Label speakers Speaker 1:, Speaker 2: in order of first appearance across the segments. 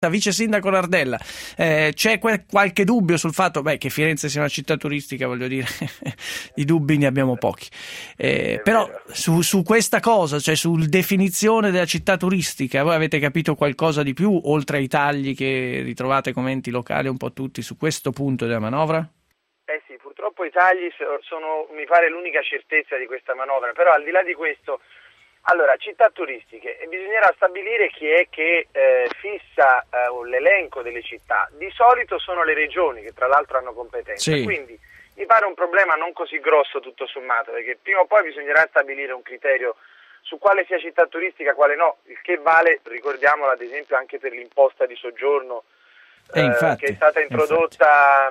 Speaker 1: Vice sindaco Nardella, c'è qualche dubbio sul fatto che Firenze sia una città turistica? Voglio dire, i dubbi ne abbiamo pochi, però su questa cosa, cioè sul definizione della città turistica, voi avete capito qualcosa di più oltre ai tagli che ritrovate come enti locali un po' tutti su questo punto della manovra?
Speaker 2: Sì, purtroppo i tagli sono, mi pare, l'unica certezza di questa manovra, però al di là di questo, allora, città turistiche, e bisognerà stabilire chi è che fissa l'elenco delle città. Di solito sono le regioni, che tra l'altro hanno competenza,
Speaker 1: sì.
Speaker 2: Quindi mi pare un problema non così grosso tutto sommato, perché prima o poi bisognerà stabilire un criterio su quale sia città turistica, quale no, il che vale, ricordiamolo ad esempio, anche per l'imposta di soggiorno che è stata introdotta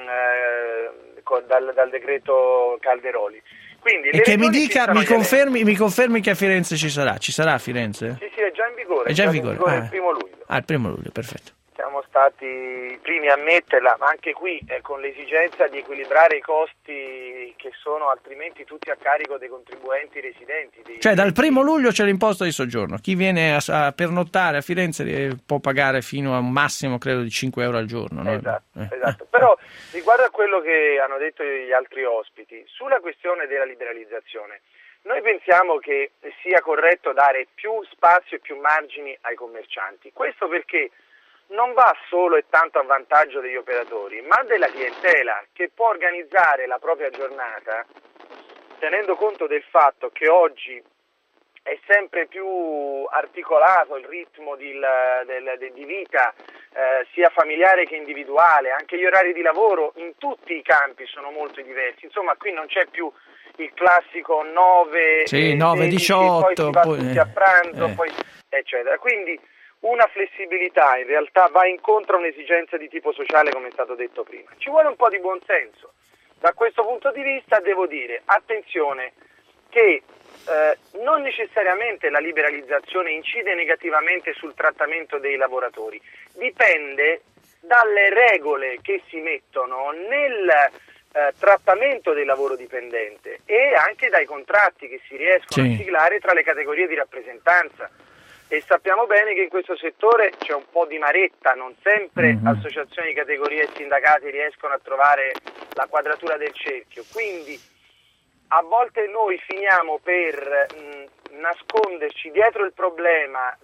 Speaker 2: dal decreto Calderoli. Quindi,
Speaker 1: e che mi confermi che a Firenze ci sarà a Firenze?
Speaker 2: Sì, è già in vigore.
Speaker 1: È già in vigore
Speaker 2: il 1° luglio.
Speaker 1: Il 1° luglio, perfetto.
Speaker 2: Siamo stati i primi a metterla, ma anche qui con l'esigenza di equilibrare i costi che sono altrimenti tutti a carico dei contribuenti residenti.
Speaker 1: Cioè dal 1° luglio c'è l'imposta di soggiorno, chi viene a pernottare a Firenze può pagare fino a un massimo credo di 5 euro al giorno, no?
Speaker 2: Esatto. Però riguardo a quello che hanno detto gli altri ospiti, sulla questione della liberalizzazione, noi pensiamo che sia corretto dare più spazio e più margini ai commercianti, questo perché non va solo e tanto a vantaggio degli operatori, ma della clientela che può organizzare la propria giornata tenendo conto del fatto che oggi è sempre più articolato il ritmo di vita, sia familiare che individuale, anche gli orari di lavoro in tutti i campi sono molto diversi, insomma qui non c'è più il classico 9,
Speaker 1: 18,
Speaker 2: poi si va tutti a pranzo, poi eccetera, quindi una flessibilità in realtà va incontro a un'esigenza di tipo sociale, come è stato detto prima. Ci vuole un po' di buonsenso. Da questo punto di vista devo dire, attenzione, che non necessariamente la liberalizzazione incide negativamente sul trattamento dei lavoratori, dipende dalle regole che si mettono nel trattamento del lavoro dipendente e anche dai contratti che si riescono a siglare tra le categorie di rappresentanza. E sappiamo bene che in questo settore c'è un po' di maretta, non sempre associazioni di categorie e sindacati riescono a trovare la quadratura del cerchio, quindi a volte noi finiamo per nasconderci dietro il problema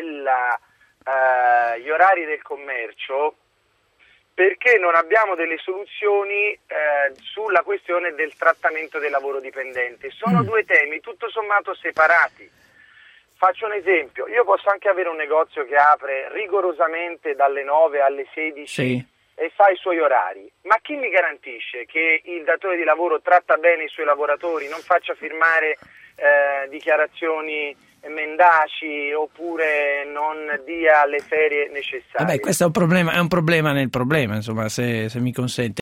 Speaker 2: degli orari del commercio perché non abbiamo delle soluzioni sulla questione del trattamento del lavoro dipendente. Sono due temi tutto sommato separati. Faccio un esempio, io posso anche avere un negozio che apre rigorosamente dalle 9 alle 16 e fa i suoi orari, ma chi mi garantisce che il datore di lavoro tratta bene i suoi lavoratori, non faccia firmare dichiarazioni mendaci oppure non dia le ferie necessarie?
Speaker 1: Questo è un problema nel problema, insomma, se mi consente.